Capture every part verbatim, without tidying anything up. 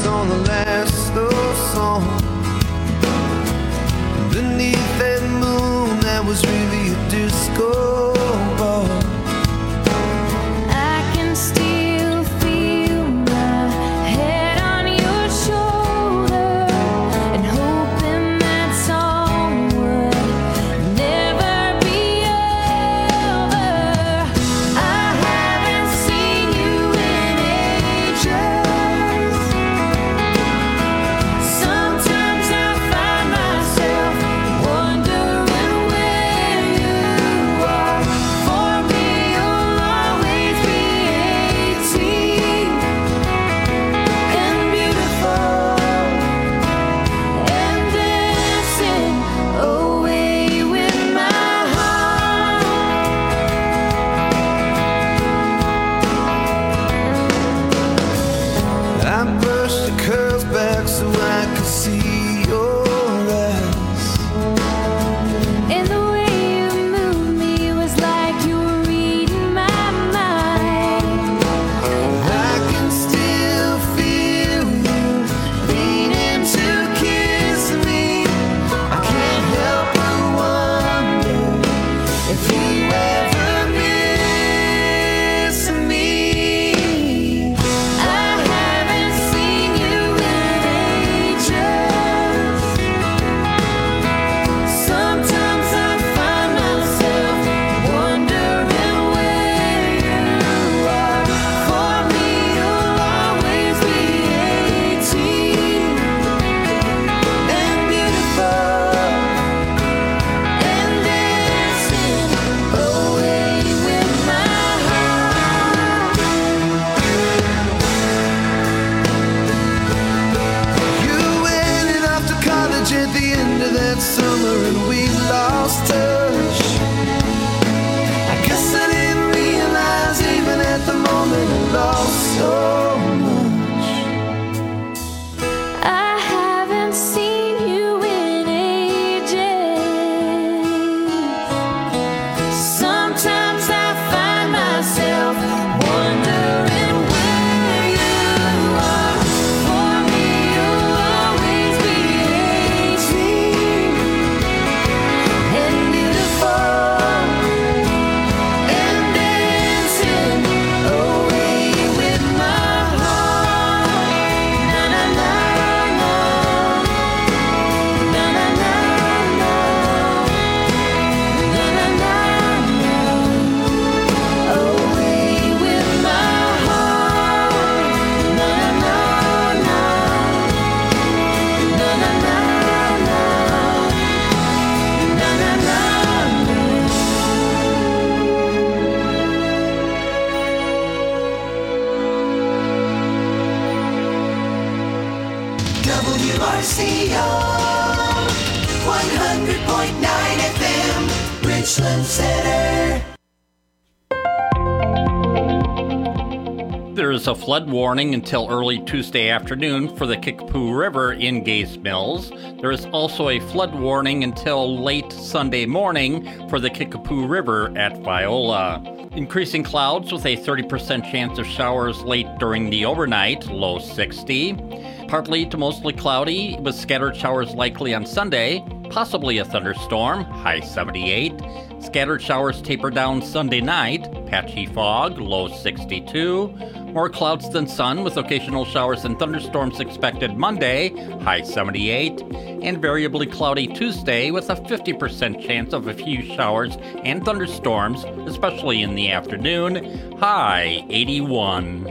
on the last slow song. Beneath that moon that was really a disco ball. I can still feel my head on your shoulder and hoping that song would never be over. I haven't seen you in ages. Sometimes I find myself wondering where you are. For me, you'll always be eighteen and beautiful and dancing away with my heart. I brushed the curls back so I could see your eyes. And the way you moved me was like you were reading my mind. I can still feel you leaning to kiss me. I can't help but wonder if you ever miss me. I haven't seen you in ages. Sometimes I find myself wondering where you are. For me, you'll always be eighteen and beautiful and dancing away with my heart. You went off to college at the end of that summer and we lost touch. I guess I didn't realize even at the moment I lost so much. I haven't seen you in ages. Sometimes I find myself wondering where you are. For me, you'll always be eighteen and beautiful and dancing away with my heart. Na na na na, na na na na, na na na na, away with my heart. Na na na na, na na na na, na na na na. W R C O one hundred point nine F M, Richland Center. There is a flood warning until early Tuesday afternoon for the Kickapoo River in Gaze Mills. There is also a flood warning until late Sunday morning for the Kickapoo River at Viola. Increasing clouds with a thirty percent chance of showers late during the overnight, low sixty. Partly to mostly cloudy with scattered showers likely on Sunday, possibly a thunderstorm, high seventy-eight. Scattered showers taper down Sunday night, patchy fog, low sixty-two. More clouds than sun with occasional showers and thunderstorms expected Monday, high seventy-eight. And variably cloudy Tuesday with a fifty percent chance of a few showers and thunderstorms, especially in the afternoon, high eighty-one.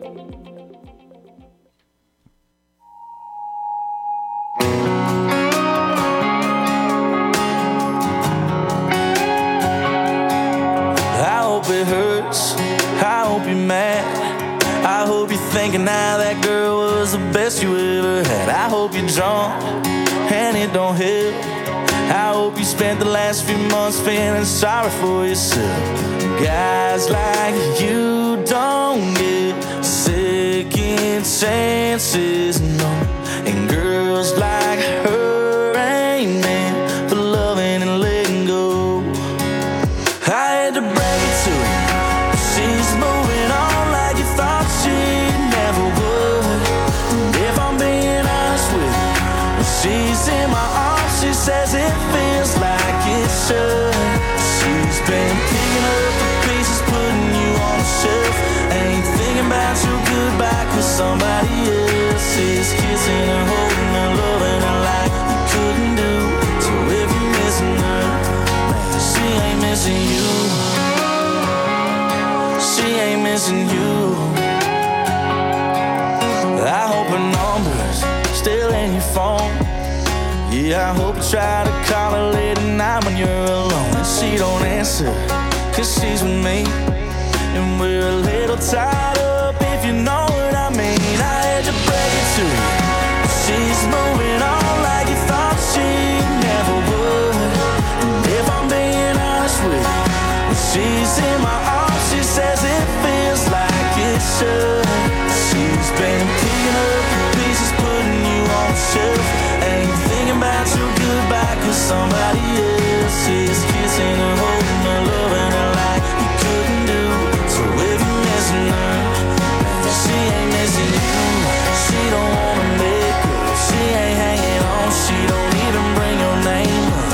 I hope it hurts, I hope you're mad, I hope you're thinking now that girl was the best you ever had. I hope you're drunk and it don't help. I hope you spent the last few months feeling sorry for yourself. Guys like you don't get second chances, no. And girls like her ain't meant for loving and letting go. I had to break it to her, she's moving on like you thought she never would. And if kissing her, holding her, loving her like you couldn't do. So if you're missing her, man, she ain't missing you. She ain't missing you. I hope her number's still in your phone. Yeah, I hope you try to call her late at night when you're alone and she don't answer, cause she's with me. And we're a little tied up, if you know what I mean. I had to break it to you. She's moving on like you thought she never would. And if I'm being honest with you, when she's in my arms, she says it feels like it should. She's been picking up the pieces, putting you on the shelf. Ain't thinking about your goodbye, cause somebody else is kissing her, holding her, loving her like you couldn't do. So if you're missing her, she ain't missing you. She don't wanna make up, she ain't hanging on, she don't even bring your name up.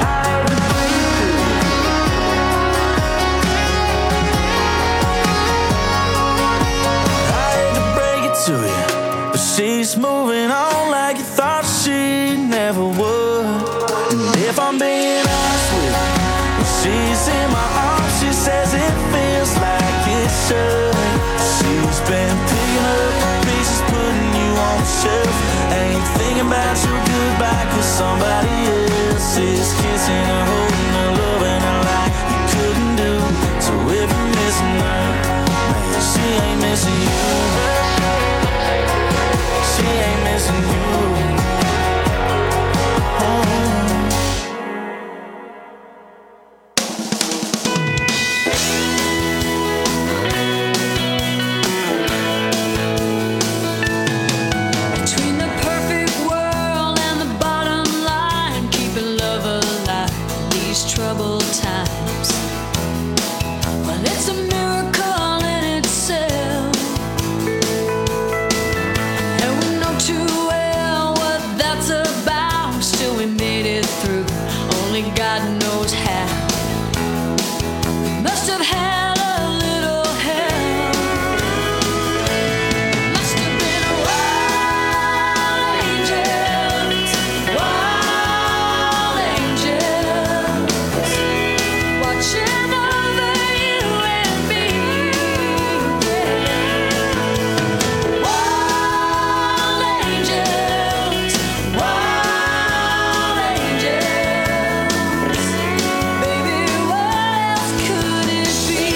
I hate to break it to you, but she's moving on like you thought she never would. And if I'm being honest with you, when she's in my arms, she says it feels like it should. She's been picking up the pieces, putting you on the shelf. Ain't thinking about your goodbye, cause somebody else is kissing her, holding her, loving her like you couldn't do. So if you're missing her, man, she ain't missing you. She ain't missing you. Oh. Between the perfect world and the bottom line, keeping love alive in these troubled times. Well, it's a miracle in itself, and we know too well what that's about. Still, we made it through. Only God knows how. We must have had a little help. Must have been wild angels, wild angels, watching over you and me. Yeah. Wild angels, wild angels. Baby, what else could it be?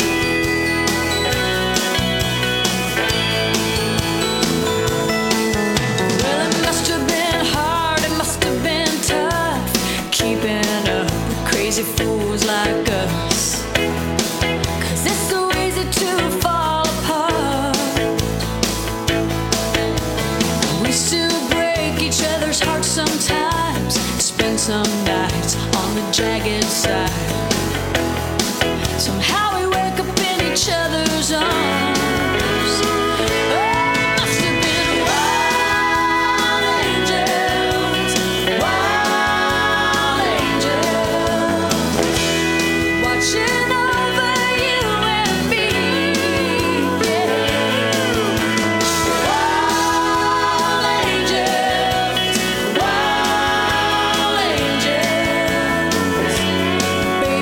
Well, it must have been hard, it must have been tough, keeping up with crazy fools like us. Cause it's so easy to fall apart. We still break each other's hearts sometimes, spend some nights on the jagged side. Somehow we wake up in each other's arms. Oh, must have been wild angels, wild angels, watching over you and me. Yeah. Wild angels, wild angels. Baby,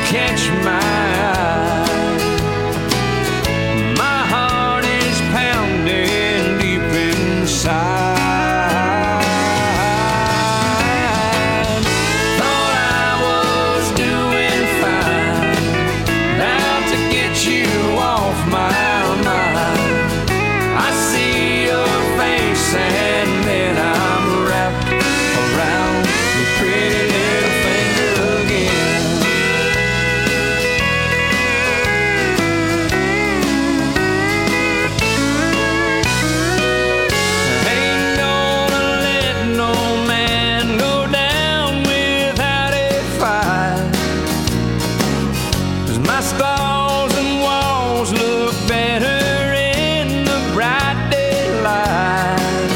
catch my eye. My heart is pounding deep inside. Thought I was doing fine, about to get you off my mind. I see your face and then I'm wrapped around your pretty little finger again. Ain't gonna let no man go down without a fight, 'cause my stalls and walls look better in the bright daylight.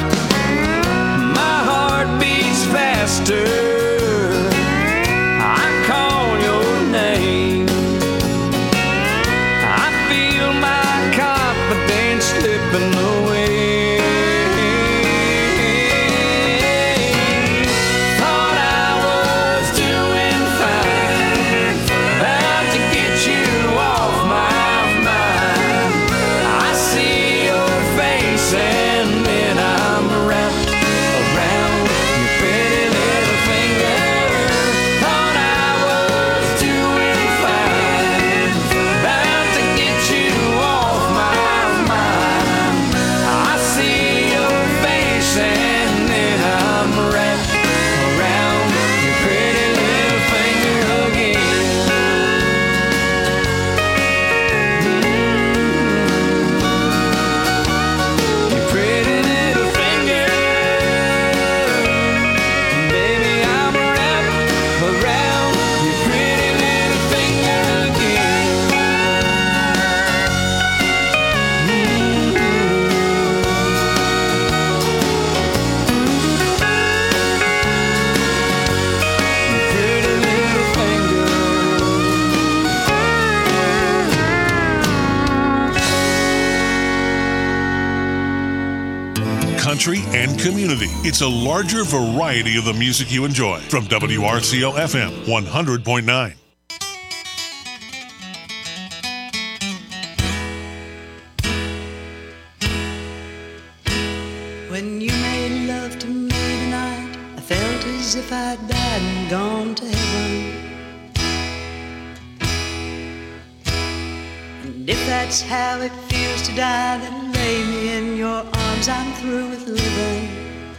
My heart beats faster, I call your name. I feel my confidence slipping away. Thought I was doing fine, about to get you off my mind. I see your face and then I'm wrapped around your pretty little finger. Thought I was doing fine, about to get you off my mind. I see your face and then I'm wrapped around your pretty little finger again. Your pretty little finger, baby, I'm wrapped around your pretty little finger again. Your pretty little finger. Country and community. It's a larger variety of the music you enjoy. From W R C O F M one hundred point nine. When you made love to me tonight, I felt as if I'd died and gone to heaven. And if that's how it feels to die, then lay me in your arms, I'm through with living.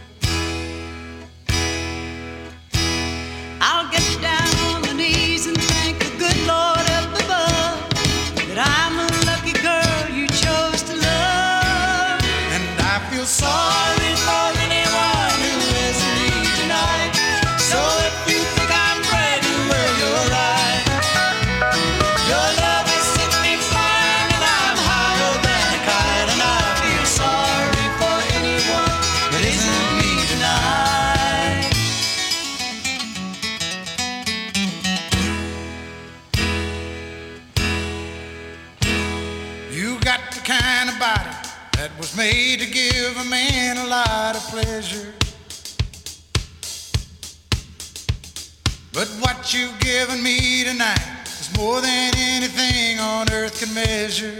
I'll get down on my knees and thank the good Lord up above that I'm a lucky girl you chose to love. And I feel sorry for anyone who isn't me tonight. So if you think I'm bragging, well, you're right. Your love has sent me flying and I'm higher than a kite. And I feel sorry for anyone that isn't me tonight. You got the kind of body that was made to give a man a lot of pleasure. But what you've given me tonight is more than anything on earth can measure.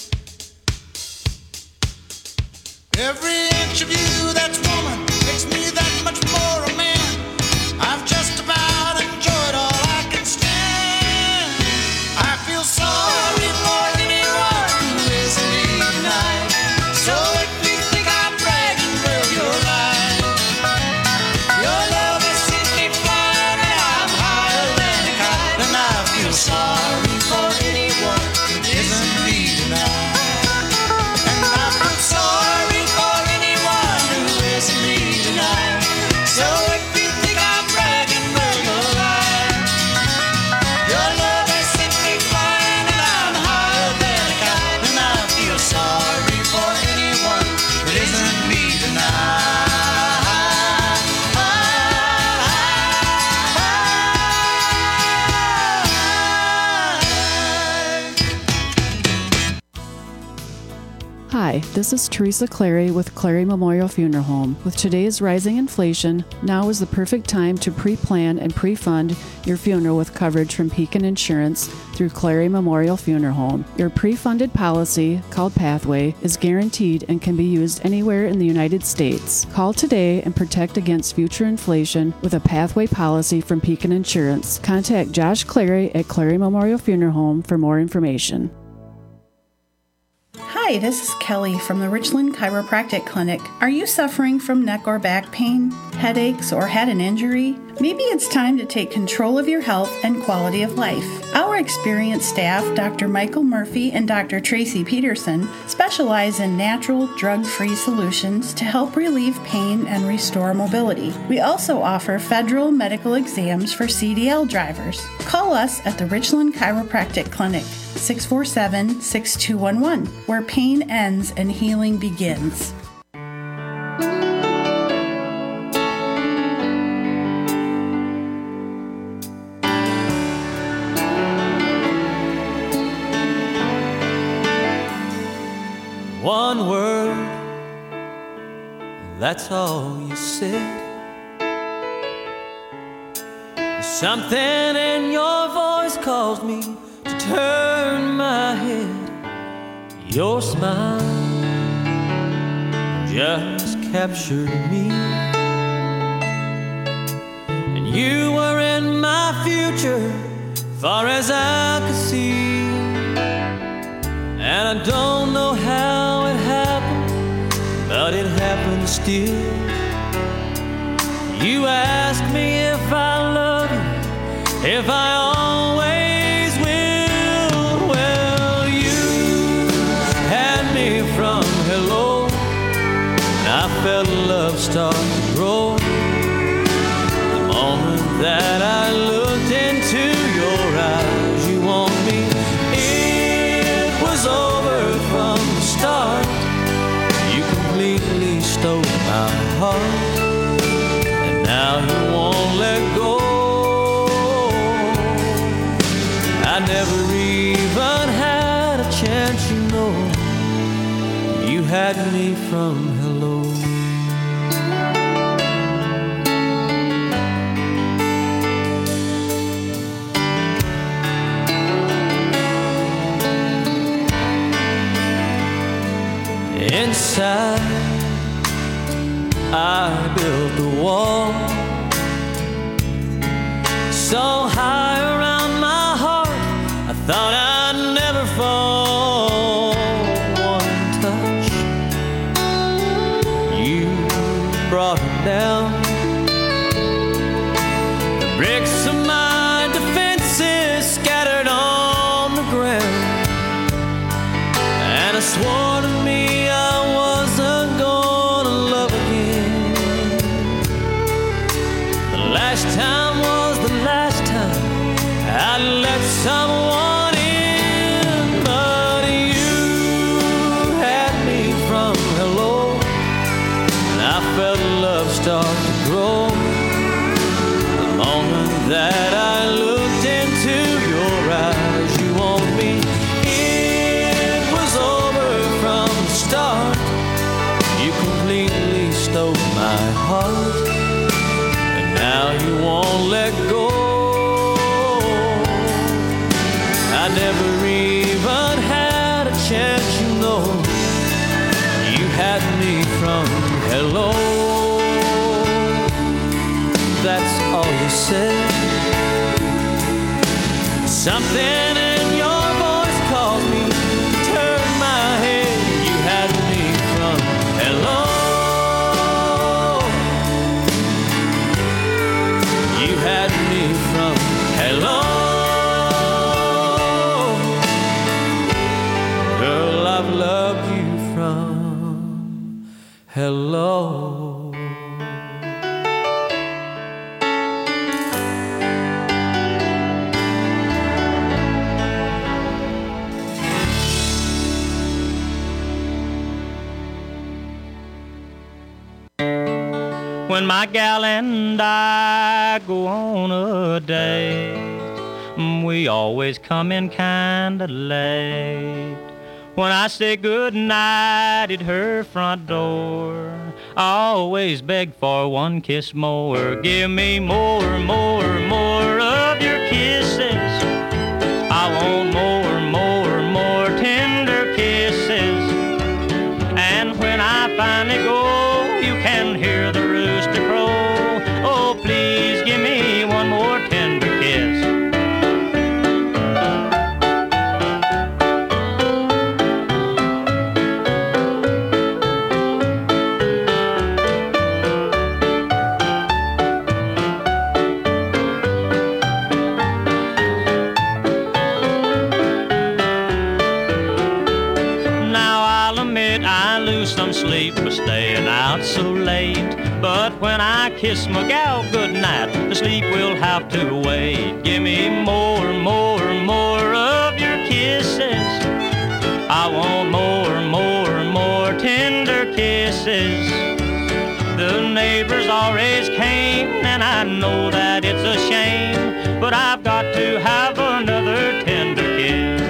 Every inch of you that's woman makes me that much more a man. I've just about enjoyed all I can stand. I feel sorry for anyone who isn't me tonight. So if you think I'm bragging, well, you're right. Your love has sent me flying and I'm higher than a kite. And I feel sorry for anyone who isn't me tonight. And I feel sorry for anyone who isn't me tonight. So if you think I'm bragging, Hi, this is Teresa Clary with Clary Memorial Funeral Home. With today's rising inflation, now is the perfect time to pre-plan and pre-fund your funeral with coverage from Pekin Insurance through Clary Memorial Funeral Home. Your pre-funded policy, called Pathway, is guaranteed and can be used anywhere in the United States. Call today and protect against future inflation with a Pathway policy from Pekin Insurance. Contact Josh Clary at Clary Memorial Funeral Home for more information. Hi, this is Kelly from the Richland Chiropractic Clinic. Are you suffering from neck or back pain, headaches, or had an injury? Maybe it's time to take control of your health and quality of life. Our experienced staff, Doctor Michael Murphy and Doctor Tracy Peterson, specialize in natural, drug-free solutions to help relieve pain and restore mobility. We also offer federal medical exams for C D L drivers. Call us at the Richland Chiropractic Clinic, six four seven, six two one one, where pain ends and healing begins. One word, that's all you said. Something in your voice caused me to turn my head. Your smile just captured me, and you were in my future, far as I could see. And I don't know how it happened, but it happened still. You asked me if I love you, if I always will. Well, you had me from hello, and I felt love start to grow. The moment that I looked into your eyes, you want me. It was over from the start. You completely stole my heart, and now you won't let go. I never even had a chance, you know. You had me from hello. Inside, I built a wall so high around my heart, I thought I'd never fall. One touch, you brought it down. The bricks of my defenses scattered on the ground, and I swore to me I wasn't gonna love again. The last time was the last time I'd let someone in, but you had me from hello, and I felt love start to grow. The moment that I looked into your eyes, you want me. It was over from the start. You completely stole my heart, and now you won't let go. I never even had a chance, you know. You had me from hello. That's all you said. Something in your voice caused me to turn my head. You had me from hello. You had me from hello. Girl, I've loved you from hello. When my gal and I go on a date, we always come in kinda late. When I say good night at her front door, I always beg for one kiss more. Give me more, more, more of your kisses. I want more, more, more tender kisses. And when I finally go, you can hear the rooster crow. Oh, please give me one more tender kiss. Some sleep for staying out so late, but when I kiss my gal goodnight, the sleep will have to wait. Give me more, more, more of your kisses. I want more, more, more tender kisses. The neighbors always came, and I know that it's a shame, but I've got to have another tender kiss.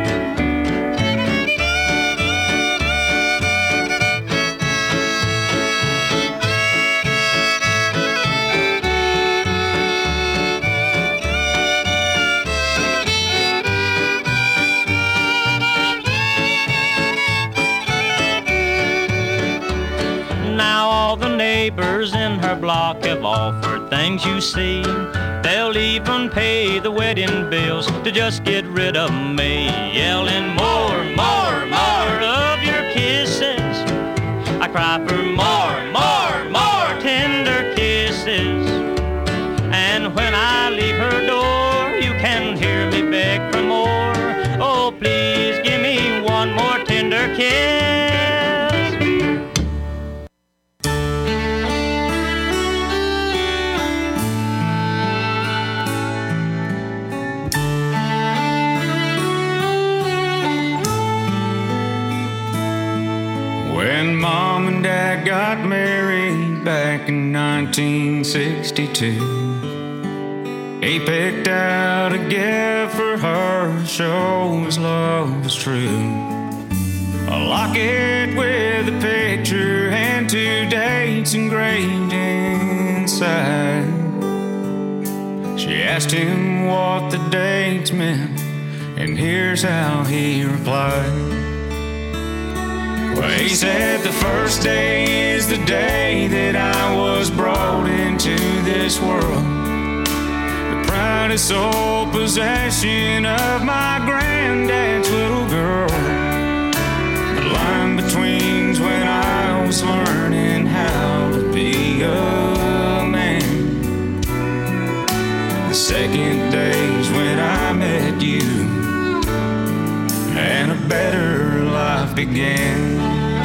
Neighbors in her block have offered things, you see. They'll even pay the wedding bills to just get rid of me. Yelling more, more, more of your kisses. I cry for more, more, more tender kisses. And when I leave her door, you can hear me beg for more. Oh, please give me one more tender kiss. When Mom and Dad got married back in nineteen sixty-two, he picked out a gift for her to show his love was true. A locket with a picture and two dates engraved inside. She asked him what the dates meant, and here's how he replied. Well, he said the first day is the day that I was brought into this world. The proudest sole possession of my granddad's little girl. The line between's when I was learning how to be a man. The second day's when I met you, and a better life began.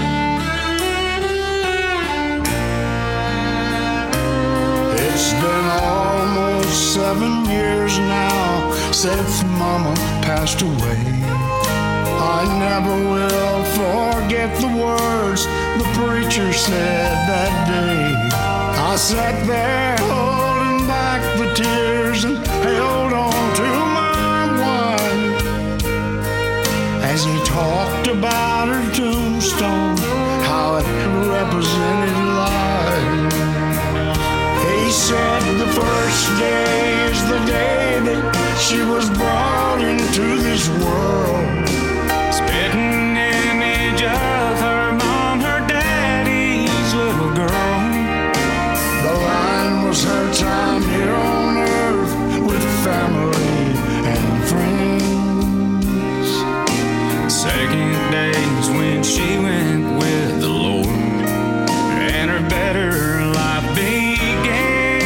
It's been almost seven years now since Mama passed away. I never will forget the words the preacher said that day. I sat there holding back the tears and held on to my wife as he talked about her tombstone, how it represented life. He said the first day is the day that she was brought into this world. Spitting image of her mom, her daddy's little girl. The line was her time here on earth with family and friends. Second day's when she went with the Lord, and her better life began.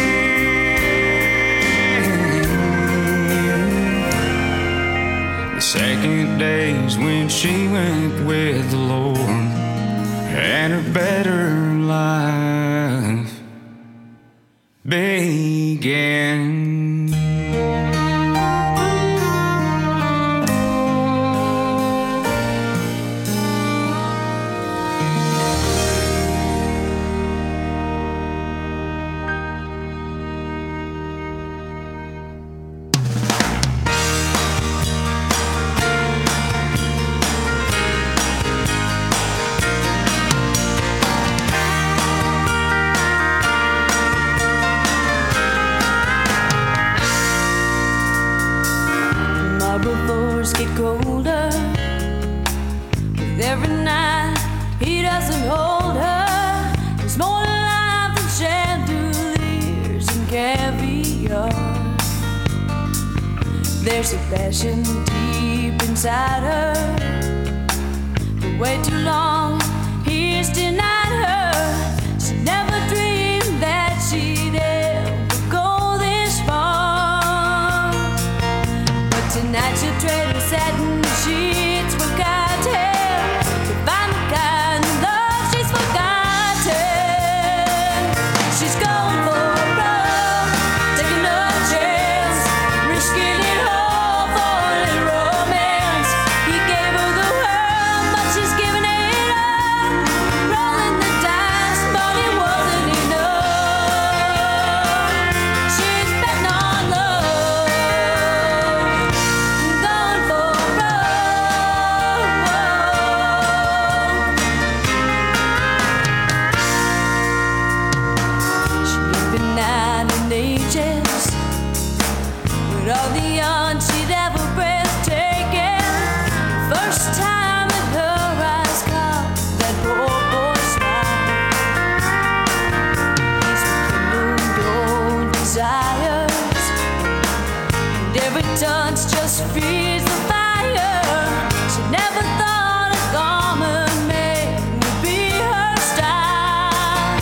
The second day's when she went with the Lord, and her better life began. jungle floors get colder. With every night he doesn't hold her. There's more to life than chandeliers and caviar. There's a passion deep inside her. For way too long he's denied her. She never dreamed that she'd ever go this far. But tonight she'll trade her satin sheets for cotton to find the kind of love she's forgotten. She's going for a run, taking a chance, risking it all for a little romance. He gave her the world, but she's giving it up, rolling the dice, but it wasn't enough. She's betting on love, going for a run. She ain't been nine in ages, with all the yarn she'd ever breathtaking. First time that her eyes caught that poor boy's smile. He's rekindled old desires, and every touch just feeds the fire. She never thought a common man would be her style.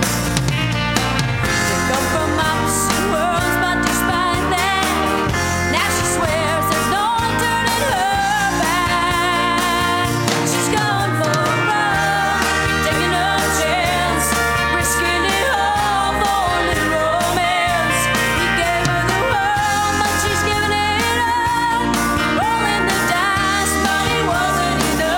They come from opposite worlds, but despite that, now she swears there's no turning her back. She's going for a run, taking a chance, risking it all for a little romance. He gave her the world, but she's giving it up, rolling the dice, but it wasn't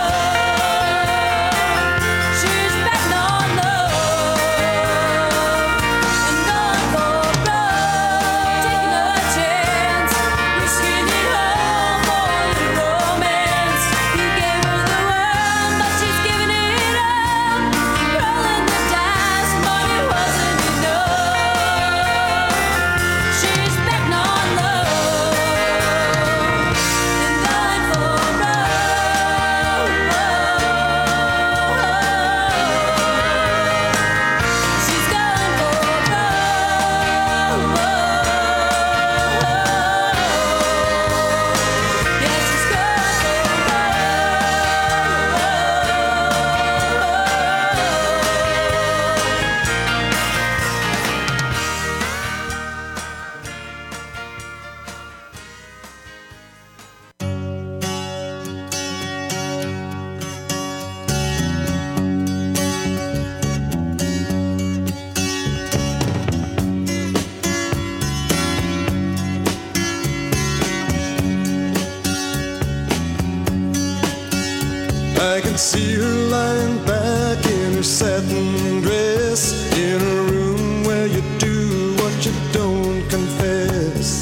enough. She's betting on love and going for a run, taking a chance, risking it all for a little romance. He gave her the world, but she's giving it up, rolling the dice, but it wasn't enough. She's betting on love and going for a run. She's going for a run. Yeah, she's going for a I can see her lying back in her satin dress, in a room where you do what you don't confess.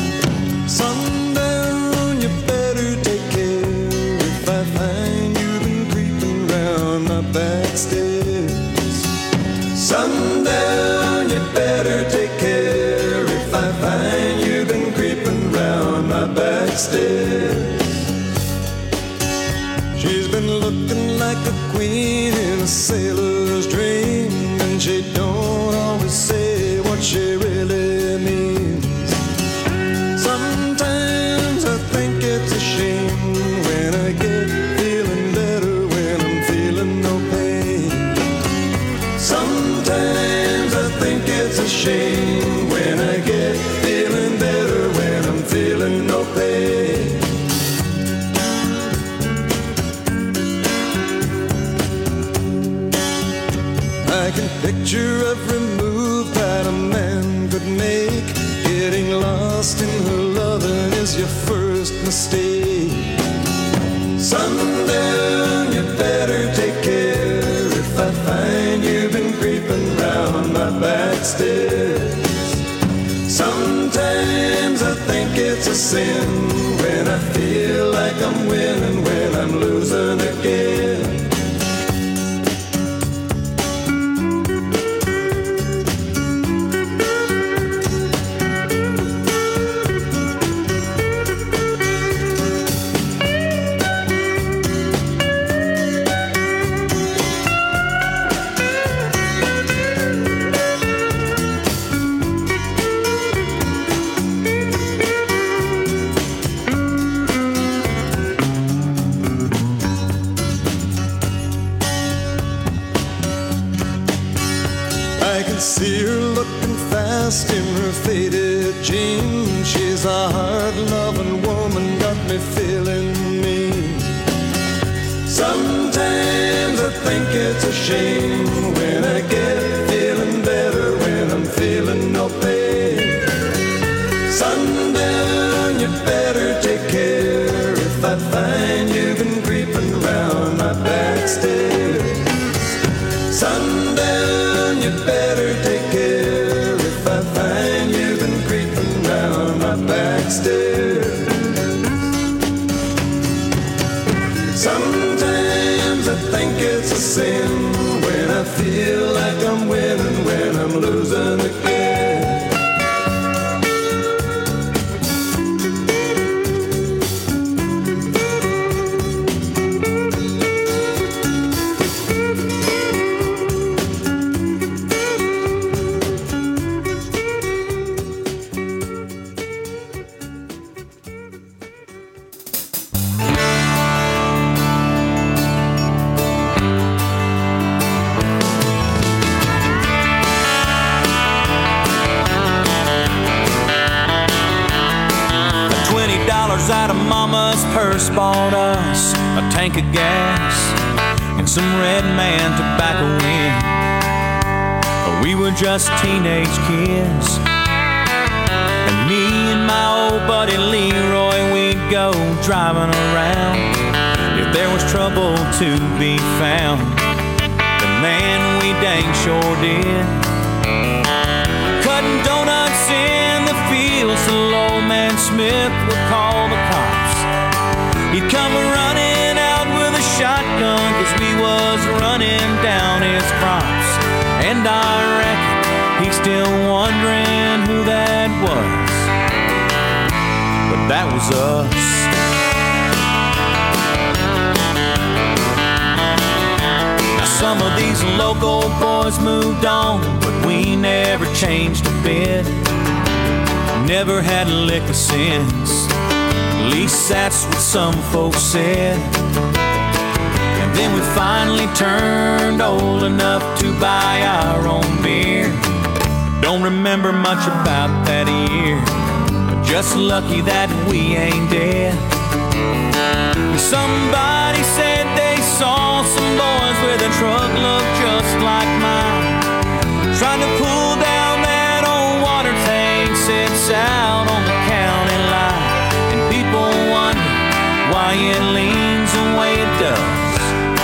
Sundown, you better take care if I find you've been creeping round my back stairs. Sundown, you better take care if I find you've been creeping round my back stairs. She's been looking like a queen in a sailor's dream, and she don't always say what she really means. Sometimes I think it's a shame when I get feeling better when I'm feeling no pain. Sometimes I think it's a shame when I get feeling better when I'm feeling no pain. I can picture every move that a man could make. Getting lost in her loving is your first mistake. Sundown, you better take care if I find you've been creeping round my back stairs. Sometimes I think it's a sin when I feel like I'm winning when I'm losing again. dust in her faded jeans. She's a hard-loving woman, got me feeling mean. Sometimes I think it's a shame when I get feeling better, when I'm feeling no pain. Sundown, you better take care if I find you've been creeping around my back stairs. Sundown, you better take care if I find you've been creeping around my back stairs. Sometimes I think it's a sin when I feel like I'm winning, when I'm losing again. Out of mama's purse bought us a tank of gas and some Red Man tobacco in. We were just teenage kids, and me and my old buddy Leroy, we'd go driving around. If there was trouble to be found, then man, we dang sure did. Cutting donuts in the fields till old man Smith would call the cops. He'd come running out with a shotgun, cause we was running down his crops. And I reckon he's still wondering who that was, but that was us. Now some of these local boys moved on, but we never changed a bit. Never had a lick of sense, at least that's what some folks said. And then we finally turned old enough to buy our own beer. Don't remember much about that year, but just lucky that we ain't dead. Somebody said they saw some boys with a truck look just like mine, trying to pull down that old water tank sits out on the county line. And people wonder why it leans the way it does,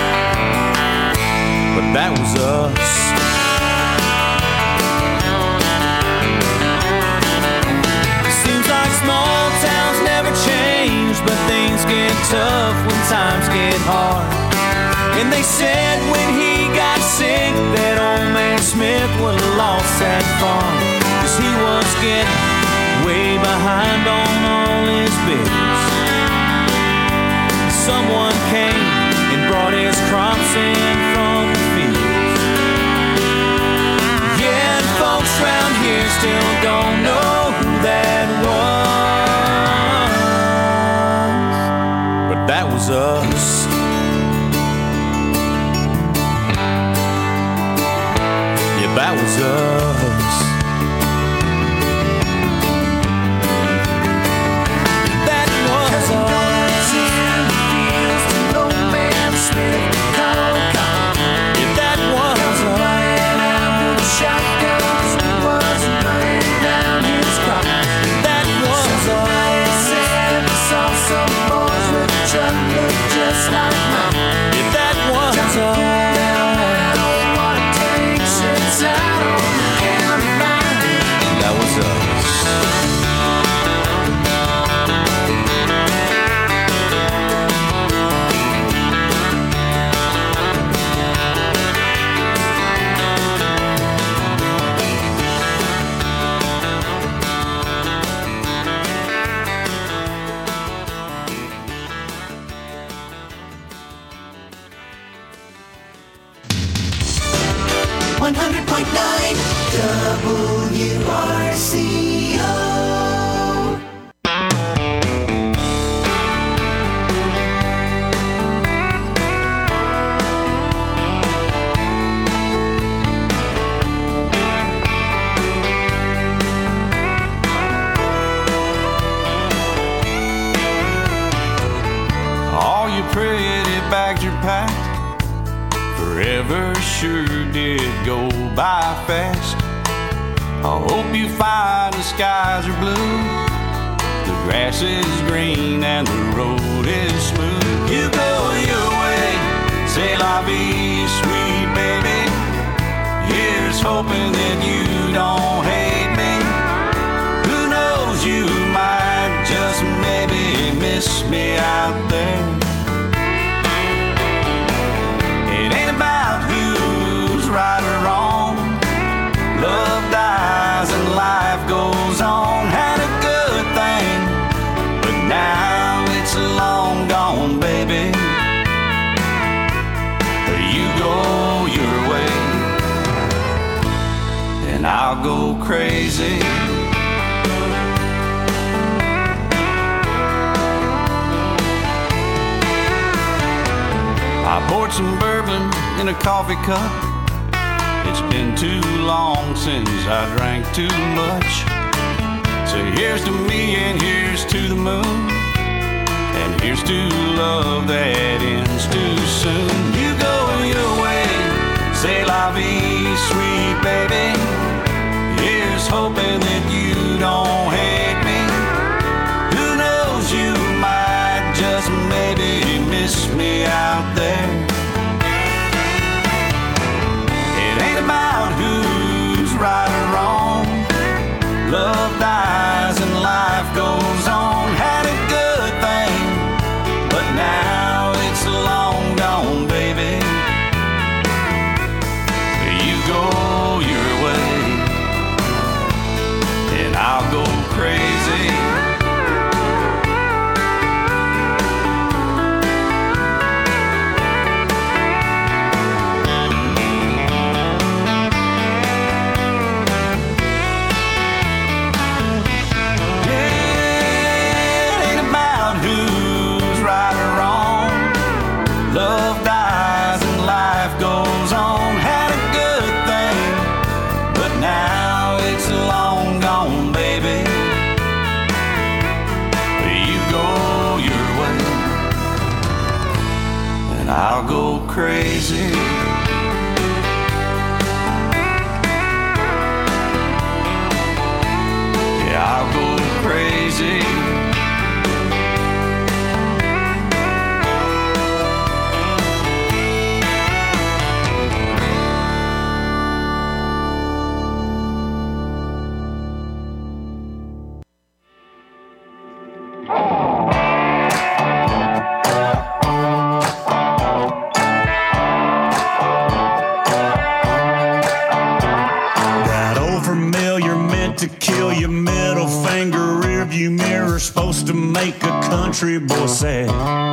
but that was us. Seems like small towns never change, but things get tough when times get hard. And they said when he got sick that old man Smith would have lost that farm, cause he was getting way behind on all his bills. Someone came and brought his crops in from the fields. Yeah, and folks round here still don't know who that was, but that was us. Yeah, that was us. That was us. Yeah, that was us. Shotguns wasn't laying down his crop. That was us. Saw some boys with a truck look just like mine. Yeah, that was us. That was us. one hundred point nine W R C O. pretty bags are packed. Forever sure did go by fast. I hope you find the skies are blue, the grass is green and the road is smooth. You go your way, c'est la vie, sweet baby. Here's hoping that you don't hate me. Who knows, you might just maybe miss me out there. It ain't about who's right or wrong. Love dies and life goes on. Had a good thing, but now it's long gone, baby. You go your way, and I'll go crazy. I poured some bourbon in a coffee cup. It's been too long since I drank too much. So here's to me and here's to the moon, and here's to love that ends too soon. You go your way, c'est la vie, sweet baby. Here's hoping that you don't hate me. Who knows, you might just maybe miss me out there. It ain't about who's right or wrong. Love dies and life goes on. Had a good thing, but now it's long gone, baby. You go your way, and I'll go crazy. I'll go crazy. Yeah, I'll go crazy. Supposed to make a country boy sad.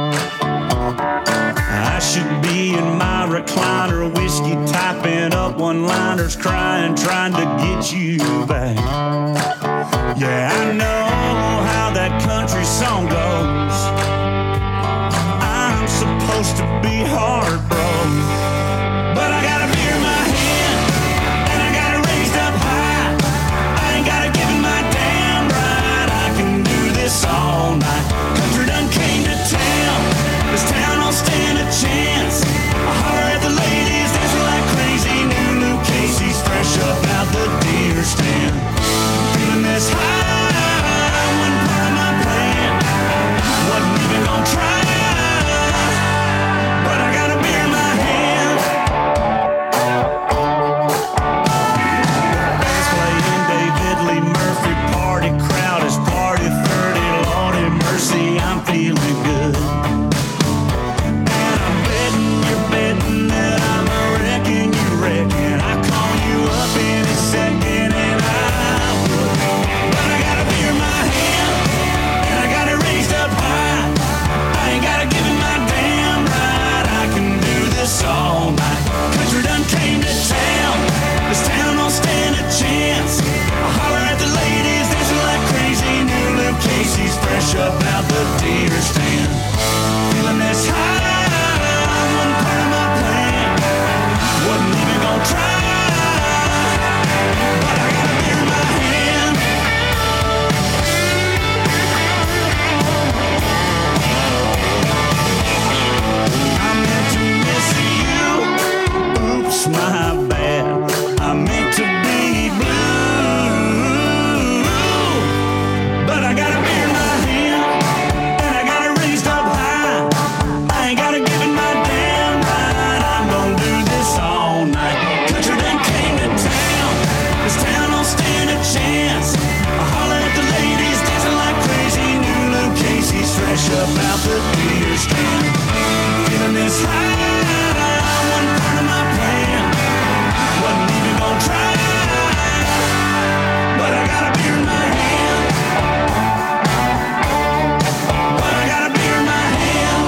I should be in my recliner, whiskey typing up one-liners, crying, trying to get you back. Yeah, I know how that country song goes. I'm supposed to be heartbroken, but I got a beer in my hand, and I got it raised up high. I ain't got to give it my damn right. I can do this all night. Country done came to town. This town don't stand a chance. I holler at the ladies, dancing like crazy. New Luke Casey's fresh up out the deer stand. Feeling this high, wasn't part of my plan. Wasn't even gonna try, but I got a beer in my hand. Band's playing David Lee Murphy, party crowd is party thirty. Lordy mercy, I'm feeling good. And I'm betting you're betting that I'm a wrecking you reckon. I call you up in a second and I would. But I got a beer in my hand, and I got it raised up high. I ain't gotta give it my damn right. I can do this all night. Country done came to town. This town don't stand a chance. I holler at the ladies, dancing like crazy. New Luke Casey's fresh up out the deer stand. up out the beer stand. Feeling this high, one part of my plan. Wasn't even gonna try, but I got a beer in my hand. But I got a beer in my hand.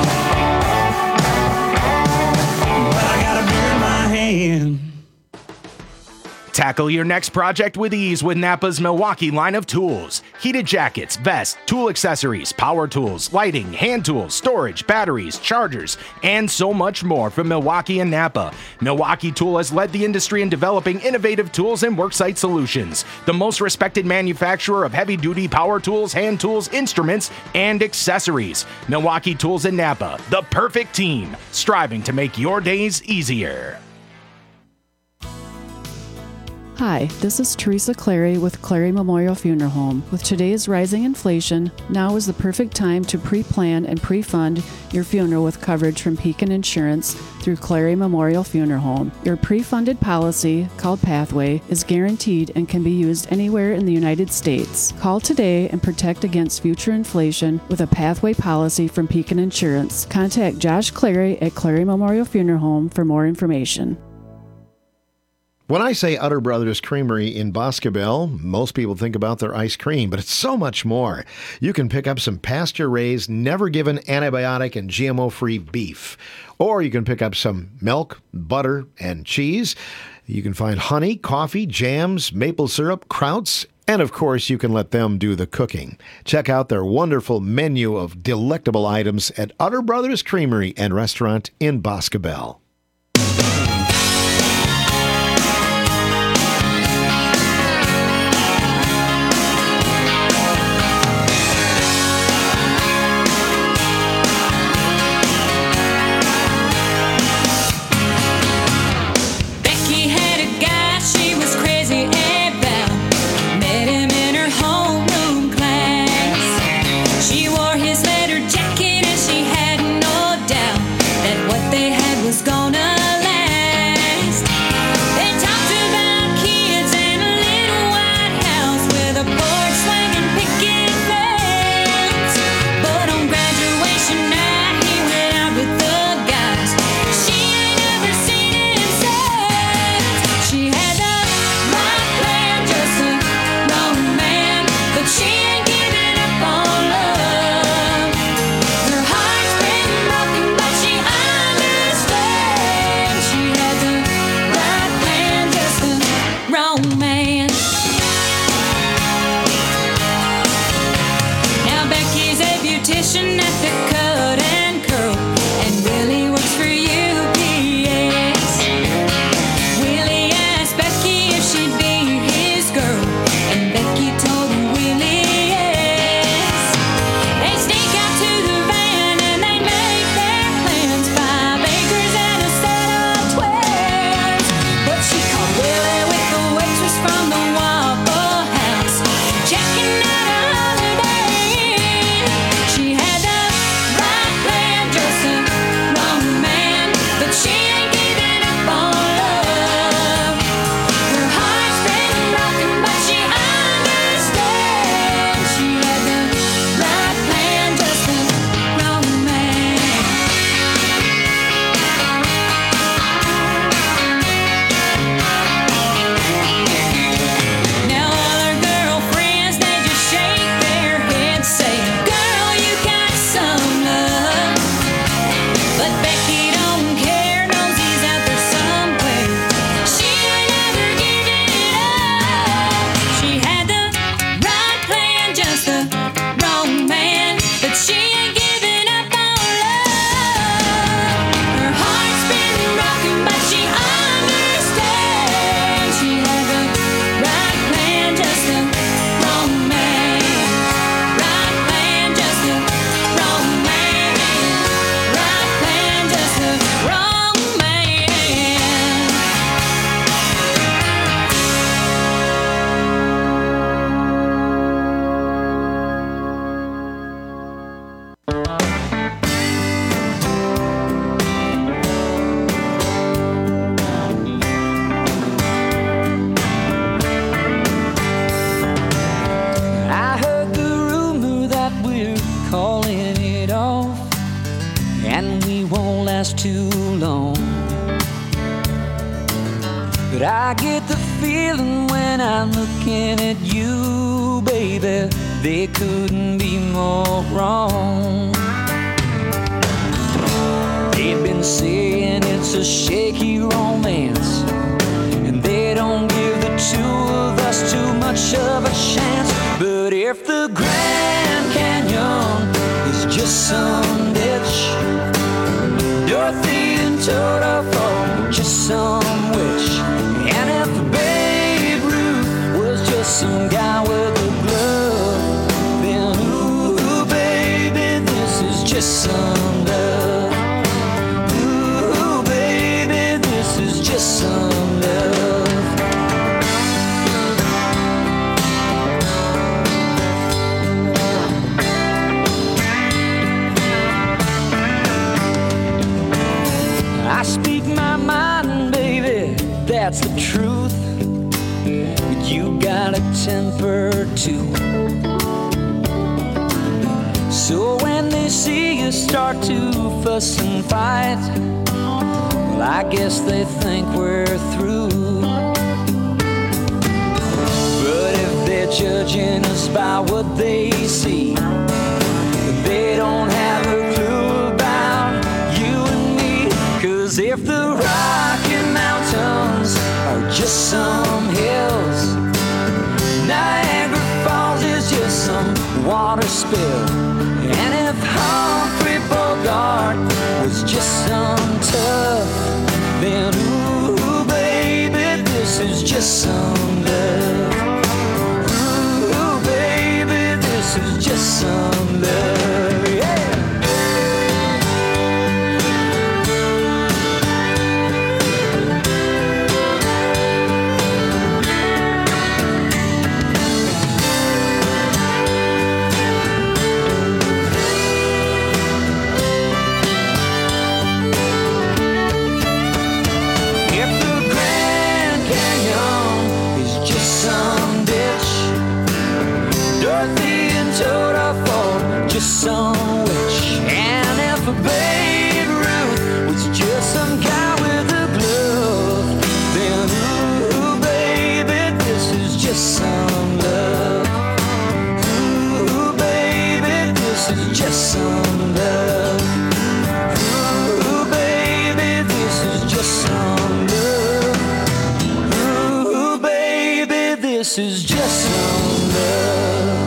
But I got a beer in my hand. Tackle your next project with ease with Napa's Milwaukee line of tools. Heated jackets, vests, tool accessories, power tools, lighting, hand tools, storage, batteries, chargers, and so much more from Milwaukee and Napa. Milwaukee Tool has led the industry in developing innovative tools and worksite solutions. The most respected manufacturer of heavy-duty power tools, hand tools, instruments, and accessories. Milwaukee Tools and Napa, the perfect team, striving to make your days easier. Hi, this is Teresa Clary with Clary Memorial Funeral Home. With today's rising inflation, now is the perfect time to pre-plan and pre-fund your funeral with coverage from Pekin Insurance through Clary Memorial Funeral Home. Your pre-funded policy, called Pathway, is guaranteed and can be used anywhere in the United States. Call today and protect against future inflation with a Pathway policy from Pekin Insurance. Contact Josh Clary at Clary Memorial Funeral Home for more information. When I say Utter Brothers Creamery in Boscobel, most people think about their ice cream, but it's so much more. You can pick up some pasture-raised, never-given antibiotic and G M O-free beef. Or you can pick up some milk, butter, and cheese. You can find honey, coffee, jams, maple syrup, krauts, and of course, you can let them do the cooking. Check out their wonderful menu of delectable items at Utter Brothers Creamery and Restaurant in Boscobel. She had the right plan. last too long. But I get the feeling when I'm looking at you, baby, they couldn't be more wrong. They've been saying it's a shaky romance, and they don't give the two of us too much of a chance. But if the Grand Canyon is just some ditch, Dorothy and Toto are just some witch, and if Babe Ruth was just some guy with a glove, then ooh, baby, this is just some love. Ooh, baby, this is just some love. I speak my mind, baby, that's the truth. But you got a temper too. So when they see you start to fuss and fight, well, I guess they think we're through. But if they're judging us by what they see, they don't have a clue about you and me. 'Cause if the Rocky Mountains are just some hills, Niagara Falls is just some water spill, and if Humphrey Bogart was just some tough, then ooh, baby, this is just some love. Ooh, baby, this is just some love, yeah. Some witch, and if a Babe Ruth was just some guy with a glove, then ooh, baby, this is just some love. Ooh, baby, this is just some love. Ooh, baby, this is just some love. Ooh, baby, this is just some love.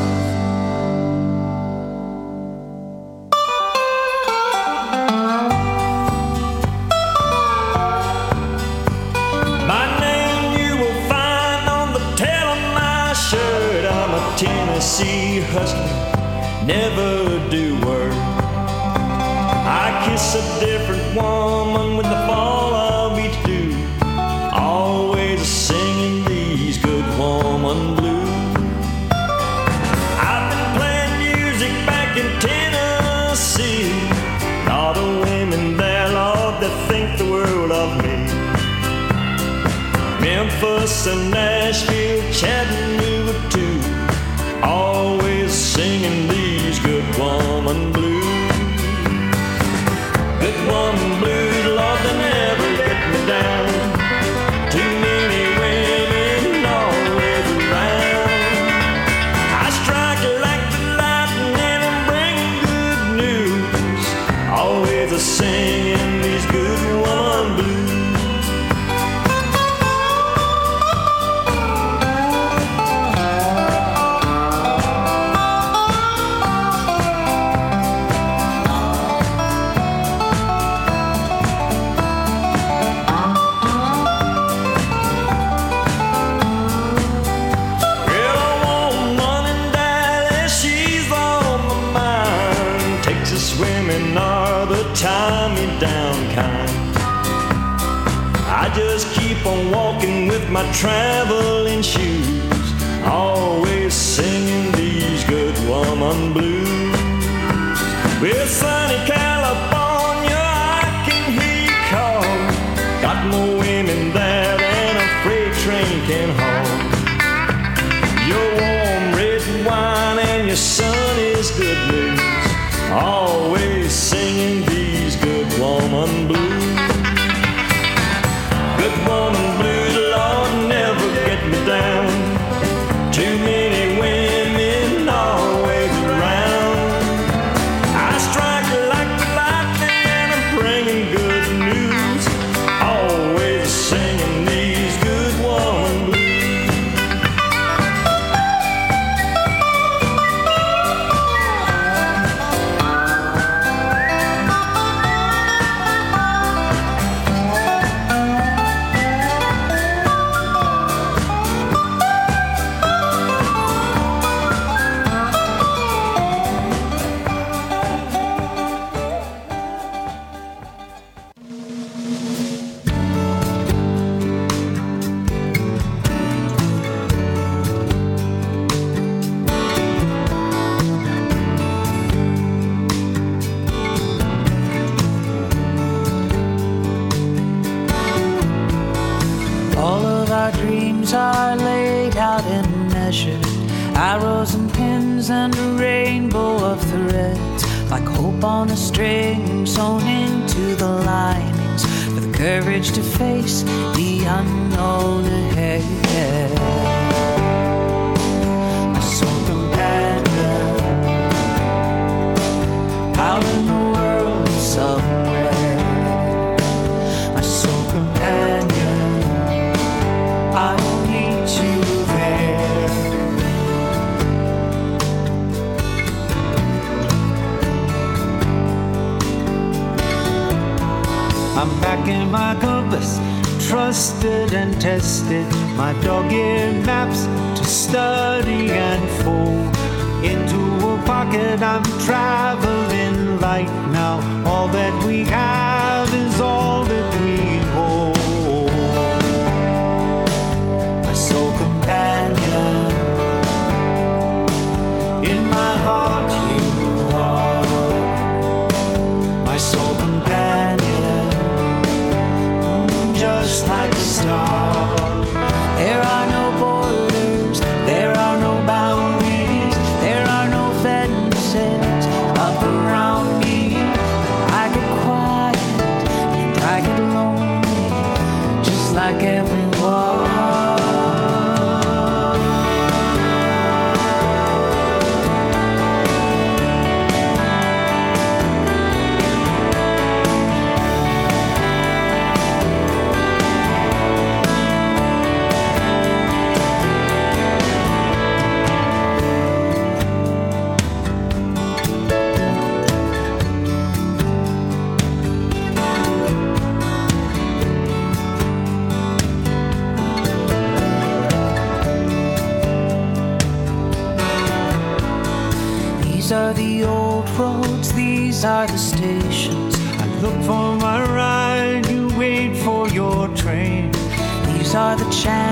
Tennessee hustler, never do work. I kiss a different woman with the fall of each dew, always singing these good woman blues. I've been playing music back in Tennessee, all the women there, Lord, that think the world of me. Memphis and Nashville, Chattanooga too, always singing these good woman blues. Good woman blues, Lord, they never let me down. Too many women always around. I strike it like the lightning and bring good news, always a singing these good woman blues. Just keep on walking with my traveling shoes, always singing these good woman blues. With sunny California, I can hear you call. Got more women there than a freight train can haul. Your warm red wine and your sun is good news, always singing these good woman blues. wings and a rainbow of threads, like hope on a string sewn into the linings, for the courage to face the unknown ahead. My soul companion, out in the world somewhere. My soul companion, I'll meet you there. I'm back in my compass, trusted and tested, my dog-eared maps to study and fold into a pocket. I'm traveling light now, all that we have is all that we hold. My soul companion, in my heart you are. My soul companion, just like a star. There are no borders, there are no boundaries, there are no fences up around me. I get quiet and I get lonely, just like everyone. These are the old roads, these are the stations. I look for my ride, you wait for your train. These are the channels